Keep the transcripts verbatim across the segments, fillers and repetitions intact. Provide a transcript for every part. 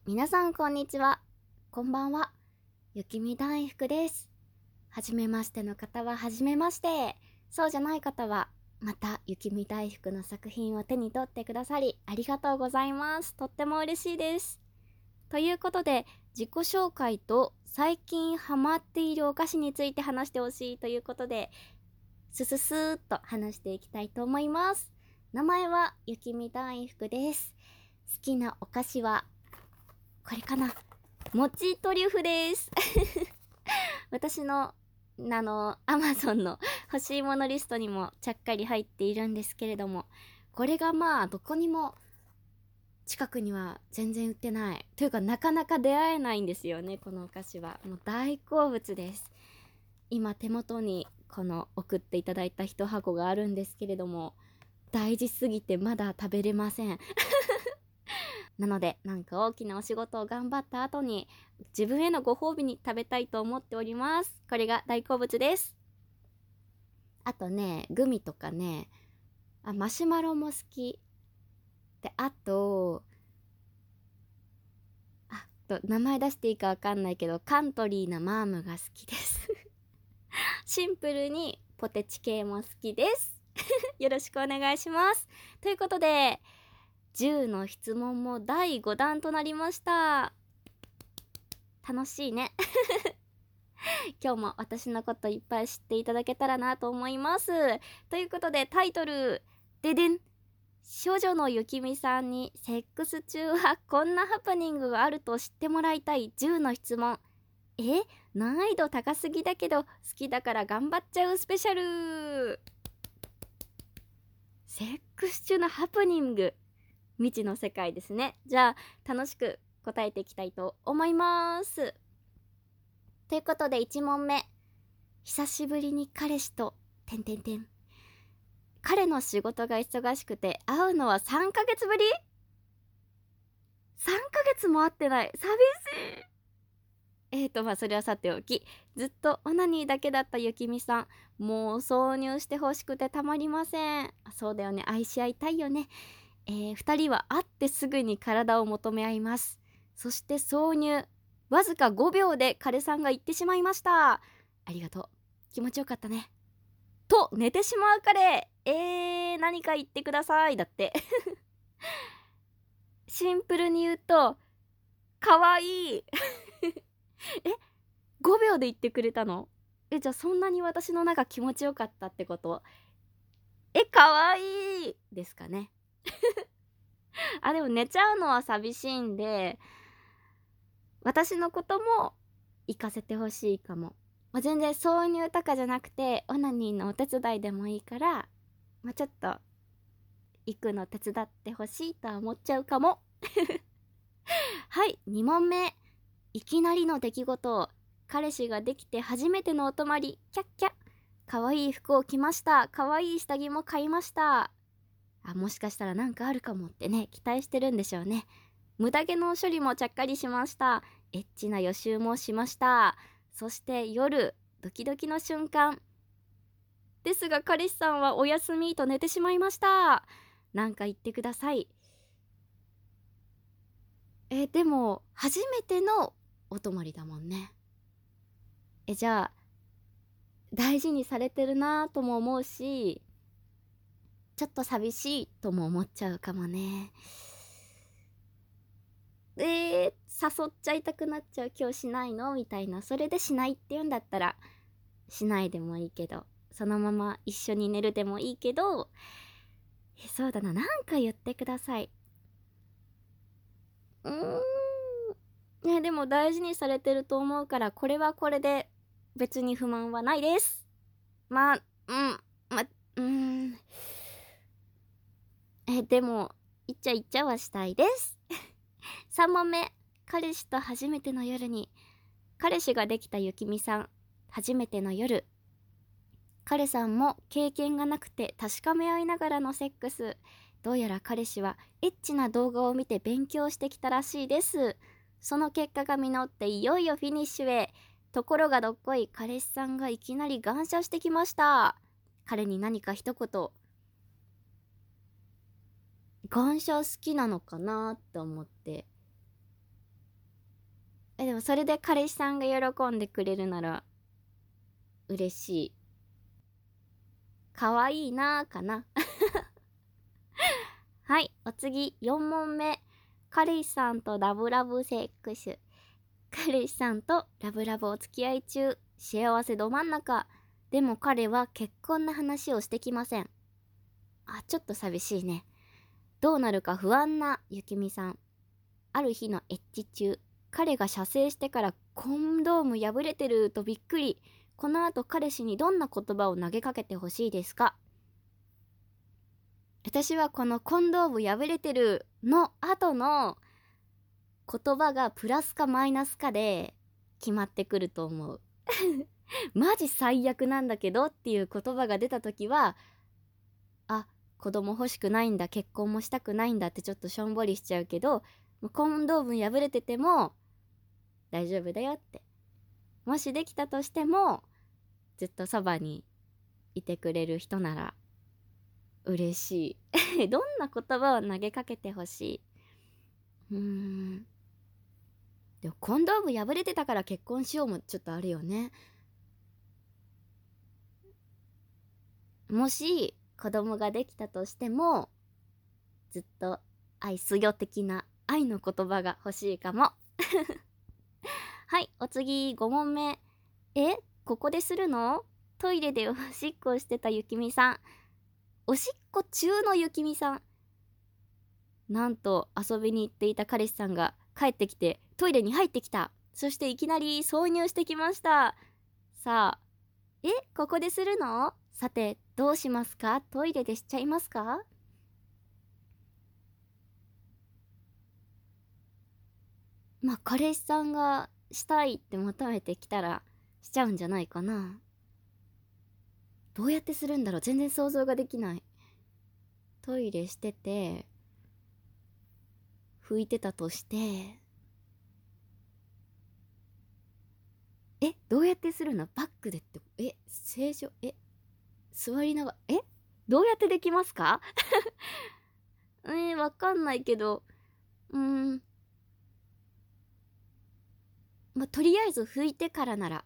皆さんこんにちは、こんばんは。雪見大福です。はじめましての方ははじめまして、そうじゃない方はまた雪見大福の作品を手に取ってくださりありがとうございます。とっても嬉しいです。ということで、自己紹介と最近ハマっているお菓子について話してほしいということで、スススーっと話していきたいと思います。名前は雪見大福です。好きなお菓子はこれかな、餅トリュフです私のあの Amazon の欲しいものリストにもちゃっかり入っているんですけれども、これがまあどこにも近くには全然売ってないというか、なかなか出会えないんですよね。このお菓子はもう大好物です。今手元にこの送っていただいた一箱があるんですけれども、大事すぎてまだ食べれませんなので、なんか大きなお仕事を頑張った後に自分へのご褒美に食べたいと思っております。これが大好物です。あとね、グミとかね、あ、マシュマロも好きで、あとあと名前出していいかわかんないけど、カントリーなマームが好きですシンプルにポテチ系も好きですよろしくお願いします。ということで、じゅうの質問もだいごだんとなりました。楽しいね今日も私のこといっぱい知っていただけたらなと思います。ということで、タイトルででん、少女の雪見さんにセックス中はこんなハプニングがあると知ってもらいたいじゅうの質問。え、難易度高すぎだけど好きだから頑張っちゃうスペシャル。セックス中のハプニング、未知の世界ですね。じゃあ楽しく答えていきたいと思います。ということでいち問目、久しぶりに彼氏とてんてんてん、彼の仕事が忙しくて会うのはさんかげつぶり。さんかげつも会ってない、寂しい。えーとまあそれはさておき、ずっとオナニーだけだったゆきみさん、もう挿入してほしくてたまりません。そうだよね、愛し合いたいよね。えー、ふたりは会ってすぐに体を求め合います。そして挿入わずかごびょうで彼さんが言ってしまいました。ありがとう、気持ちよかったねと寝てしまう彼。えー、何か言ってくださいだってシンプルに言うとかわいいえ、ごびょうで言ってくれたの？え、じゃあそんなに私の中気持ちよかったってこと？え、かわいいですかねあ、でも寝ちゃうのは寂しいんで、私のことも行かせてほしいかも。まあ、全然挿入とかじゃなくてオナニーのお手伝いでもいいから、まあ、ちょっと行くの手伝ってほしいとは思っちゃうかもはい、に問目、いきなりの出来事。彼氏ができて初めてのお泊まり、キャッキャ。かわいい服を着ました。かわいい下着も買いました。あ、もしかしたらなんかあるかもってね、期待してるんでしょうね。無駄毛の処理もちゃっかりしました。エッチな予習もしました。そして夜、ドキドキの瞬間ですが、彼氏さんはおやすみと寝てしまいました。なんか言ってください。え、でも初めてのお泊まりだもんね。え、じゃあ大事にされてるなとも思うし、ちょっと寂しいとも思っちゃうかもね。えー、誘っちゃいたくなっちゃう。今日しないのみたいな。それでしないって言うんだったらしないでもいいけど、そのまま一緒に寝るでもいいけど、え、そうだな、なんか言ってください。うーん、ね、でも大事にされてると思うから、これはこれで別に不満はないです。まあ、うん、ま、うーん。え、でも、イチャイチャはしたいですさん問目、彼氏と初めての夜に。彼氏ができたゆきみさん、初めての夜。彼さんも経験がなくて確かめ合いながらのセックス。どうやら彼氏はエッチな動画を見て勉強してきたらしいです。その結果が実っていよいよフィニッシュへ。ところがどっこい、彼氏さんがいきなり感謝してきました。彼に何か一言。感謝好きなのかなって思って。 え、でもそれで彼氏さんが喜んでくれるなら嬉しい。かわいいなーかな。はい、お次よん問目。彼氏さんとラブラブセックス。彼氏さんとラブラブお付き合い中、幸せど真ん中。でも彼は結婚の話をしてきません。あ、ちょっと寂しいね。どうなるか不安なゆきみさん。ある日のエッチ中、彼が射精してからコンドーム破れてるとびっくり。この後彼氏にどんな言葉を投げかけてほしいですか？私はこのコンドーム破れてるの後の言葉がプラスかマイナスかで決まってくると思う。マジ最悪なんだけどっていう言葉が出た時は、あ、子供欲しくないんだ、結婚もしたくないんだってちょっとしょんぼりしちゃうけど、コンドーム破れてても大丈夫だよって、もしできたとしてもずっとそばにいてくれる人なら嬉しい。どんな言葉を投げかけてほしい？うーんでもコンドーム破れてたから結婚しようもちょっとあるよね。もし子供ができたとしてもずっと愛すよ的な愛の言葉が欲しいかも。はい、お次ご問目。え、ここでするの？トイレでおしっこしてたゆきみさん。おしっこ中のゆきみさん。なんと遊びに行っていた彼氏さんが帰ってきてトイレに入ってきた。そしていきなり挿入してきました。さあ、え、ここでするの？さて、どうしますか？トイレでしちゃいますか？まあ彼氏さんがしたいって求めてきたらしちゃうんじゃないかな。どうやってするんだろう、全然想像ができない。トイレしてて拭いてたとして、え、どうやってするの？バックでって、え、正常、え、座りながら、え、どうやってできますか？えー、わかんないけど、うーん、まあ、とりあえず拭いてからなら。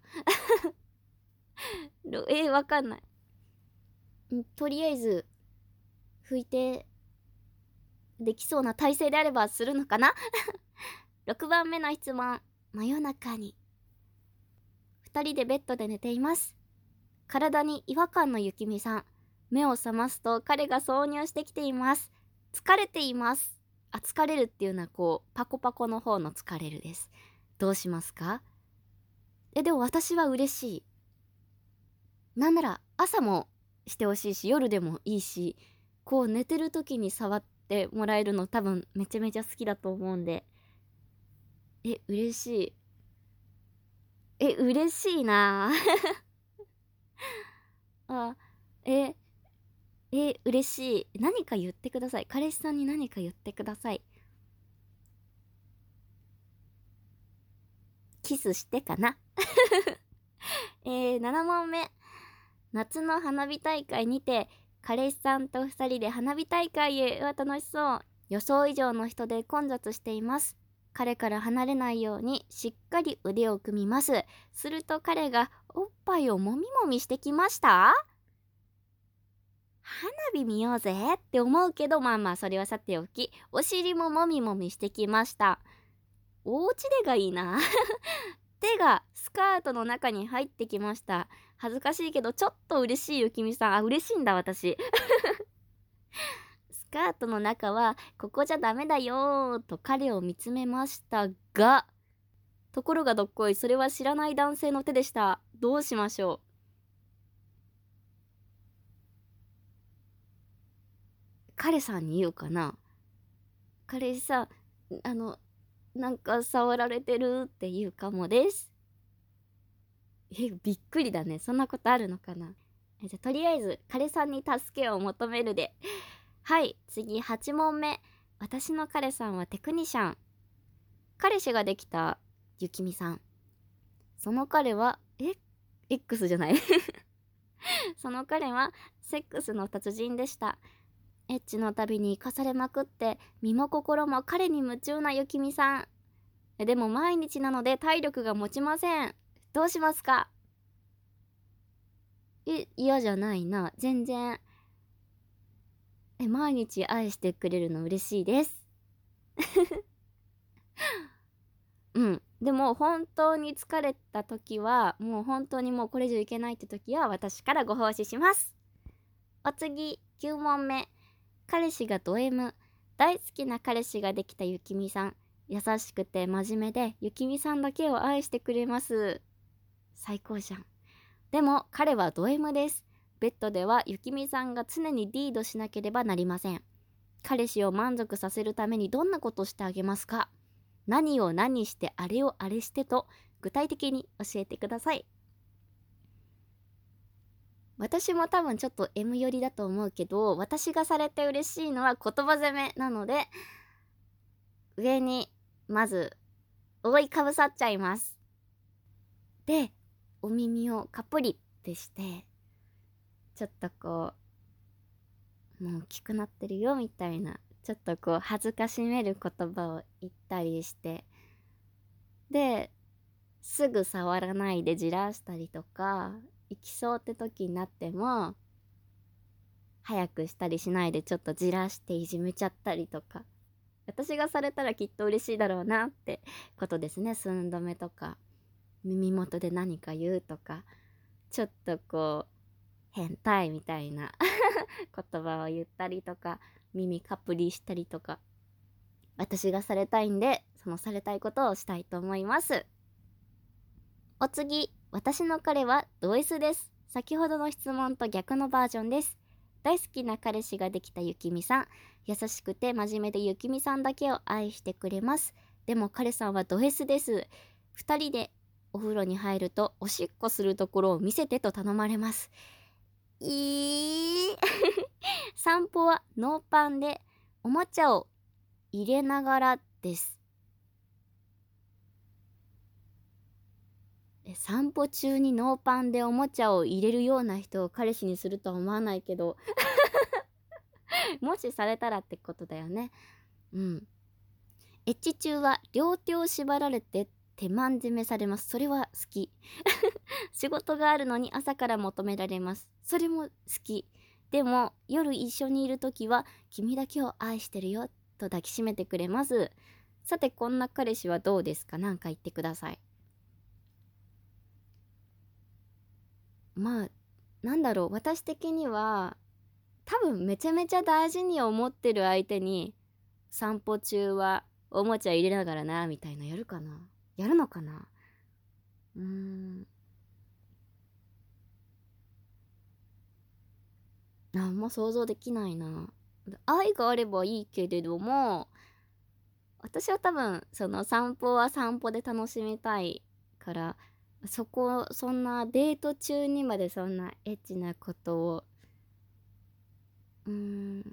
えー、わかんない。んとりあえず、拭いて、できそうな体勢であればするのかな。ろくばんめの質問。真夜中に。二人でベッドで寝ています。体に違和感のゆきみさん。目を覚ますと彼が挿入してきています。疲れています。あ、疲れるっていうのはこう、パコパコの方の疲れるです。どうしますか？え、でも私は嬉しい。なんなら朝もしてほしいし、夜でもいいし、こう寝てる時に触ってもらえるの多分めちゃめちゃ好きだと思うんで。え、嬉しい。え、嬉しいな。あ、え、え、嬉しい。何か言ってください。彼氏さんに何か言ってください。キスしてかな。えー、なな問目。夏の花火大会にて彼氏さんとふたりで花火大会へ。は楽しそう。予想以上の人で混雑しています。彼から離れないようにしっかり腕を組みます。すると彼がおっぱいをもみもみしてきました。花火見ようぜって思うけど、まあまあそれはさておき、お尻ももみもみしてきました。お家でがいいな。手がスカートの中に入ってきました。恥ずかしいけどちょっと嬉しいゆきみさん。あ、嬉しいんだ私。スカートの中はここじゃダメだよーと彼を見つめましたが、ところがどっこい、それは知らない男性の手でした。どうしましょう？彼さんに言うかな。彼氏さん、あの、なんか触られてるって言うかもです。え、びっくりだね。そんなことあるのかな。え、じゃあとりあえず彼さんに助けを求めるで。はい、次はち問目。私の彼さんはテクニシャン。彼氏ができたゆきみさん。その彼は、え X じゃない。その彼はセックスの達人でした。エッチの旅に生かされまくって身も心も彼に夢中なゆきみさん。 えでも毎日なので体力が持ちません。どうしますか？え、嫌じゃないな。全然。え、毎日愛してくれるの嬉しいです。うん。でも本当に疲れた時は、もう本当にもうこれ以上いけないって時は私からご奉仕します。お次、きゅうもんめ。彼氏がド M。大好きな彼氏ができたゆきみさん。優しくて真面目で、ゆきみさんだけを愛してくれます。最高じゃん。でも彼はド M です。ベッドではゆきみさんが常にリードしなければなりません。彼氏を満足させるためにどんなことしてあげますか？何を何してあれをあれしてと具体的に教えてください。私も多分ちょっと M 寄りだと思うけど、私がされて嬉しいのは言葉攻めなので、上にまず覆いかぶさっちゃいます。で、お耳をカプリってしてちょっとこうもう大きくなってるよみたいな、ちょっとこう恥ずかしめる言葉を言ったりして、ですぐ触らないでじらしたりとか、行きそうって時になっても早くしたりしないでちょっとじらしていじめちゃったりとか、私がされたらきっと嬉しいだろうなってことですね。寸止めとか耳元で何か言うとか、ちょっとこう変態みたいな言葉を言ったりとか、耳かぷりしたりとか、私がされたいんで、そのされたいことをしたいと思います。お次、私の彼はド S です。先ほどの質問と逆のバージョンです。大好きな彼氏ができたゆきみさん。優しくて真面目でゆきみさんだけを愛してくれます。でも彼さんはド S です。二人でお風呂に入るとおしっこするところを見せてと頼まれます。いい散歩はノーパンでおもちゃを入れながらです。散歩中にノーパンでおもちゃを入れるような人を彼氏にするとは思わないけどもしされたらってことだよね。うん。エッチ中は両手を縛られて手間攻めされます。それは好き仕事があるのに朝から求められます。それも好き。でも夜一緒にいるときは君だけを愛してるよと抱きしめてくれます。さてこんな彼氏はどうですか？なんか言ってください。まあなんだろう、私的には多分めちゃめちゃ大事に思ってる相手に散歩中はおもちゃ入れながらなみたいなやるかな、やるのかな。うーんあんま想像できないな。愛があればいいけれども、私は多分その散歩は散歩で楽しみたいから、そこそんなデート中にまでそんなエッチなことをうーん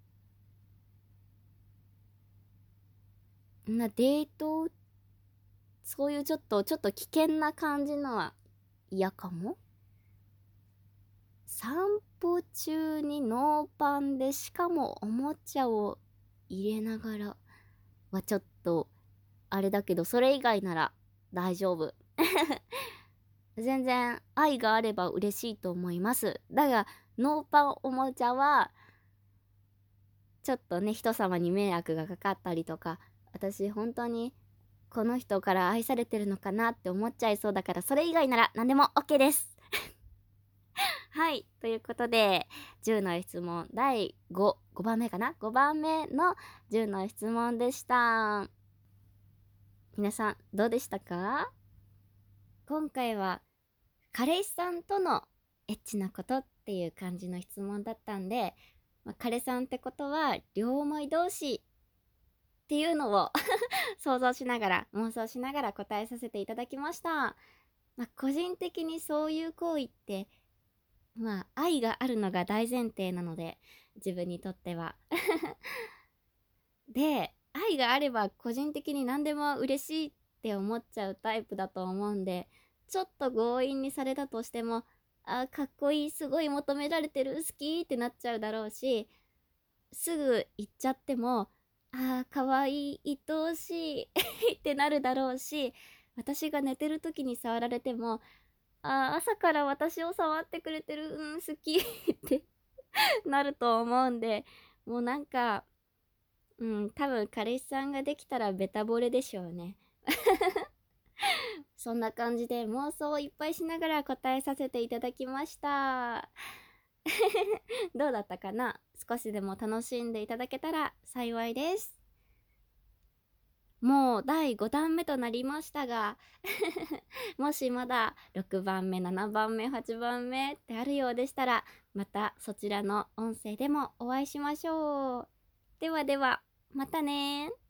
なデート、そういうちょっとちょっと危険な感じのは嫌かも。散歩中にノーパンでしかもおもちゃを入れながらはちょっとあれだけど、それ以外なら大丈夫全然愛があれば嬉しいと思います。だがノーパンおもちゃはちょっとね、人様に迷惑がかかったりとか、私本当にこの人から愛されてるのかなって思っちゃいそうだから、それ以外なら何でも OK ですはい、ということでじゅうの質問だいご、ごばんめかな、ごばんめのじゅうの質問でした。皆さんどうでしたか？今回は彼氏さんとのエッチなことっていう感じの質問だったんで、まあ、彼さんってことは両思い同士っていうのを想像しながら妄想しながら答えさせていただきました。まあ、個人的にそういう行為ってまあ愛があるのが大前提なので、自分にとってはで愛があれば個人的に何でも嬉しいって思っちゃうタイプだと思うんで、ちょっと強引にされたとしても、あかっこいい、すごい求められてる、好きってなっちゃうだろうし、すぐ言っちゃってもあーかわいい、愛おしいってなるだろうし、私が寝てる時に触られても、あー朝から私を触ってくれてる、うん好きってなると思うんで、もうなんか、うん、多分彼氏さんができたらベタ惚れでしょうね。そんな感じで妄想をいっぱいしながら答えさせていただきました。どうだったかな？少しでも楽しんでいただけたら幸いです。もうだいご弾目となりましたがもしまだろくばんめ、ななばんめ、はちばんめってあるようでしたら、またそちらの音声でもお会いしましょう。ではでは、またねー。